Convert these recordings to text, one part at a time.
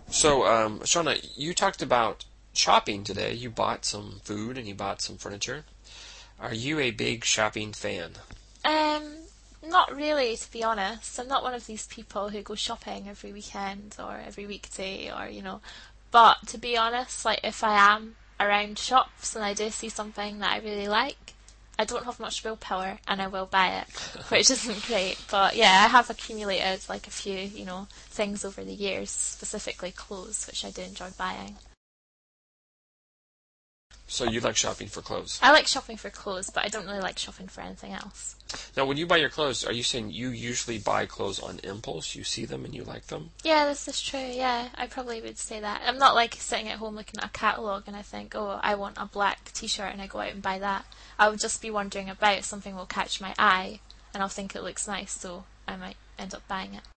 So, Shauna, you talked about shopping today. You bought some food and you bought some furniture. Are you a big shopping fan? Um, Not really, to be honest. I'm not one of these people who go shopping every weekend or every weekday or. But to be honest, like if I am around shops and I do see something that I really like, I don't have much willpower and I will buy it, which isn't great. But yeah, I have accumulated like a few things over the years, specifically clothes, which I do enjoy buying. So you like shopping for clothes. I like shopping for clothes, but I don't really like shopping for anything else. Now, when you buy your clothes, are you saying you usually buy clothes on impulse? You see them and you like them? Yeah, this is true. Yeah, I probably would say that. I'm not like sitting at home looking at a catalogue and I think, oh, I want a black t-shirt and I go out and buy that. I would just be wandering about, something will catch my eye and I'll think it looks nice, so I might end up buying it.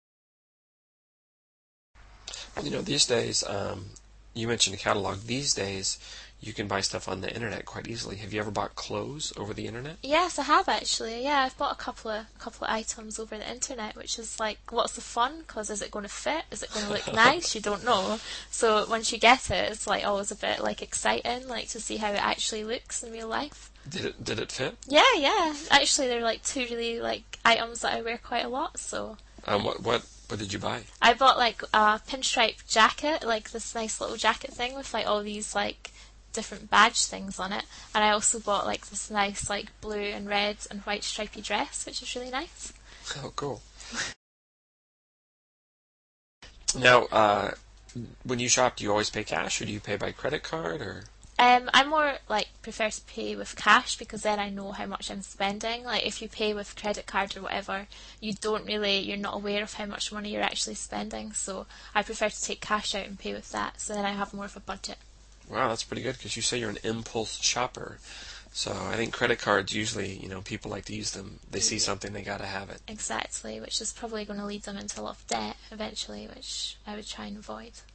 Well, these days, you mentioned a catalog. These days, you can buy stuff on the internet quite easily. Have you ever bought clothes over the internet? Yes, I have actually. Yeah, I've bought a couple of items over the internet, which is like lots of fun because is it going to fit? Is it going to look nice? You don't know. So once you get it, it's like always a bit like exciting, like to see how it actually looks in real life. Did it fit? Yeah, yeah. Actually, they're like two really like items that I wear quite a lot. So What did you buy? I bought like a pinstripe jacket, like this nice little jacket thing with like all these like different badge things on it, and I also bought like this nice like blue and red and white stripy dress, which is really nice. Oh, cool. Now, when you shop, do you always pay cash or do you pay by credit card or? I more like prefer to pay with cash because then I know how much I'm spending. Like if you pay with credit card or whatever, you're not aware of how much money you're actually spending. So I prefer to take cash out and pay with that. So then I have more of a budget. Wow, that's pretty good because you say you're an impulse shopper. So I think credit cards usually, people like to use them. They see something, they gotta have it. Exactly, which is probably going to lead them into a lot of debt eventually, which I would try and avoid.